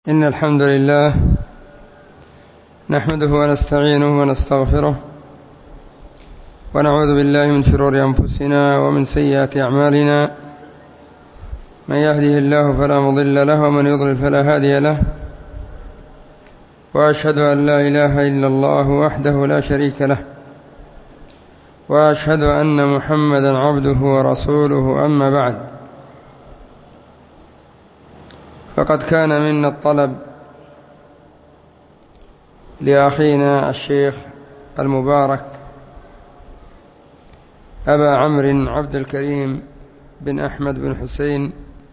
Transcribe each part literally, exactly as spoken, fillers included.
إن الحمد لله نحمده ونستعينه ونستغفره ونعوذ بالله من شرور أنفسنا ومن سيئات أعمالنا. من يهده الله فلا مضل له ومن يضلل فلا هادي له، وأشهد أن لا إله إلا الله وحده لا شريك له، وأشهد أن محمدا عبده ورسوله. أما بعد، فقد كان منا الطلب لأخينا الشيخ المبارك أبا عمرو عبد الكريم بن أحمد بن حسين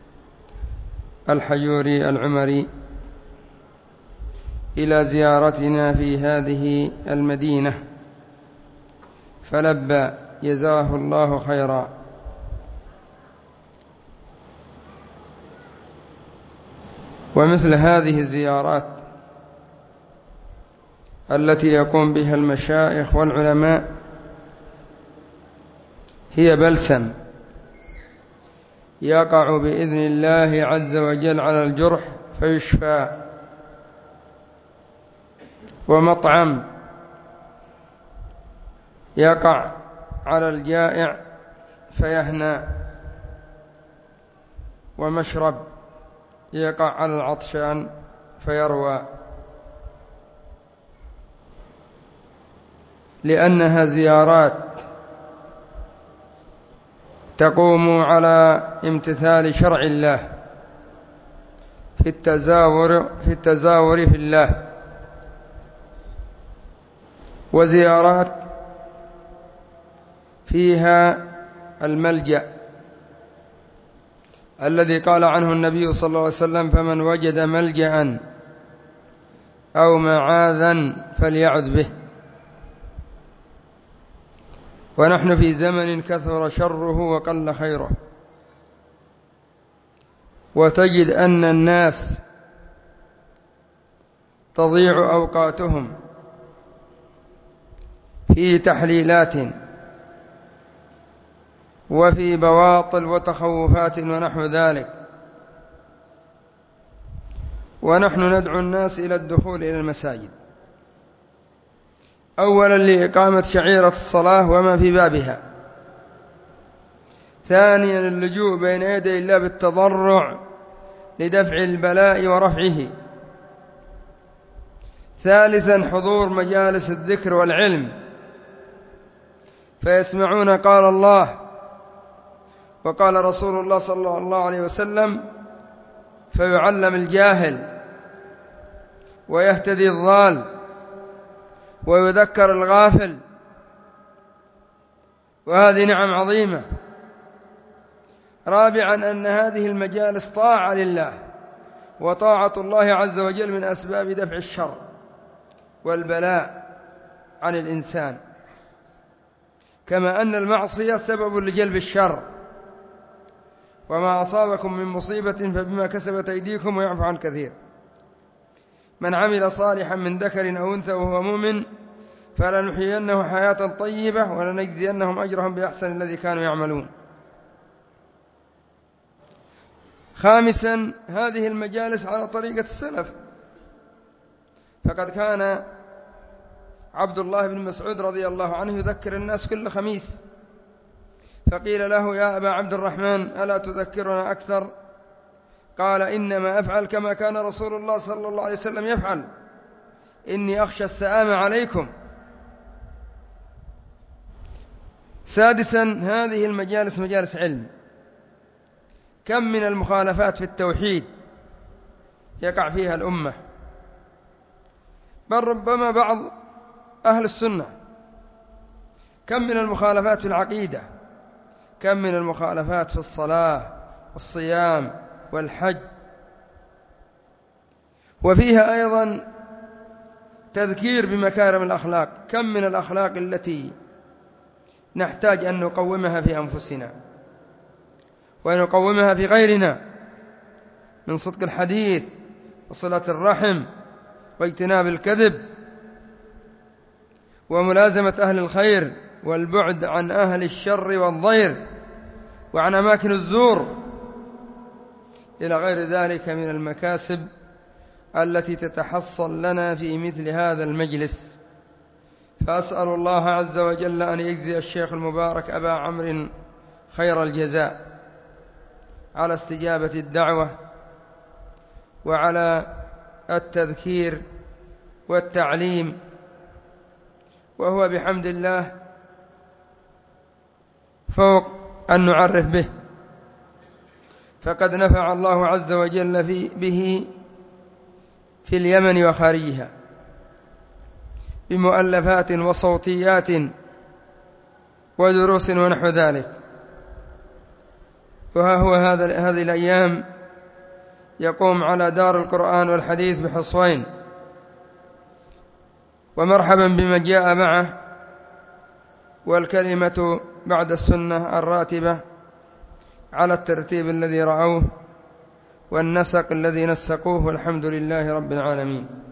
الحيوري العمري إلى زيارتنا في هذه المدينة، فلبى جزاه الله خيرا. ومثل هذه الزيارات التي يقوم بها المشايخ والعلماء هي بلسم يقع بإذن الله عز وجل على الجرح فيشفى، ومطعم يقع على الجائع فيهنى، ومشرب يقع على العطشان فيروى، لأنها زيارات تقوم على امتثال شرع الله في التزاور في التزاور في الله، وزيارات فيها الملجأ الذي قال عنه النبي صلى الله عليه وسلم: فمن وجد ملجأ أو معاذا فليعذ به. ونحن في زمن كثر شره وقل خيره، وتجد أن الناس تضيع أوقاتهم في تحليلات وفي بواطل وتخوفات ونحو ذلك، ونحن ندعو الناس إلى الدخول إلى المساجد، أولا لإقامة شعيرة الصلاة وما في بابها، ثانيا اللجوء بين يدي الله بالتضرع لدفع البلاء ورفعه، ثالثا حضور مجالس الذكر والعلم فيسمعون قال الله وقال رسول الله صلى الله عليه وسلم، فيعلم الجاهل ويهتدي الضال ويذكر الغافل، وهذه نعم عظيمة. رابعا أن هذه المجالس طاعة لله، وطاعة الله عز وجل من أسباب دفع الشر والبلاء عن الإنسان، كما أن المعصية سبب لجلب الشر، وما أصابكم من مصيبة فبما كسبت أيديكم ويعفو عن كثير. من عمل صالحا من ذكر أو أنثى وهو مؤمن فلنحيينه حياة طيبة ولنجزينهم أجرهم بأحسن الذي كانوا يعملون. خامسا هذه المجالس على طريقة السلف، فقد كان عبد الله بن مسعود رضي الله عنه يذكر الناس كل خميس، فقيل له: يا أبا عبد الرحمن ألا تذكرنا أكثر؟ قال: إنما أفعل كما كان رسول الله صلى الله عليه وسلم يفعل، إني أخشى السآم عليكم. سادسا هذه المجالس مجالس علم، كم من المخالفات في التوحيد يقع فيها الأمة، بل ربما بعض أهل السنة، كم من المخالفات في العقيدة، كم من المخالفات في الصلاة والصيام والحج، وفيها أيضا تذكير بمكارم الأخلاق، كم من الأخلاق التي نحتاج أن نقومها في أنفسنا ونقومها في غيرنا، من صدق الحديث وصلة الرحم واجتناب الكذب وملازمة أهل الخير والبعد عن أهل الشر والضير وعن أماكن الزور إلى غير ذلك من المكاسب التي تتحصل لنا في مثل هذا المجلس. فأسأل الله عز وجل أن يجزي الشيخ المبارك أبا عمرو خير الجزاء على استجابة الدعوة وعلى التذكير والتعليم، وهو بحمد الله فوق أن نعرف به، فقد نفع الله عز وجل في به في اليمن وخارجها بمؤلفات وصوتيات ودروس ونحو ذلك. وها هو هذا هذه الأيام يقوم على دار القرآن والحديث بحصوين، ومرحبا بمن جاء معه، والكلمة بعد السنة الراتبة على الترتيب الذي رأوه والنسق الذي نسقوه، والحمد لله رب العالمين.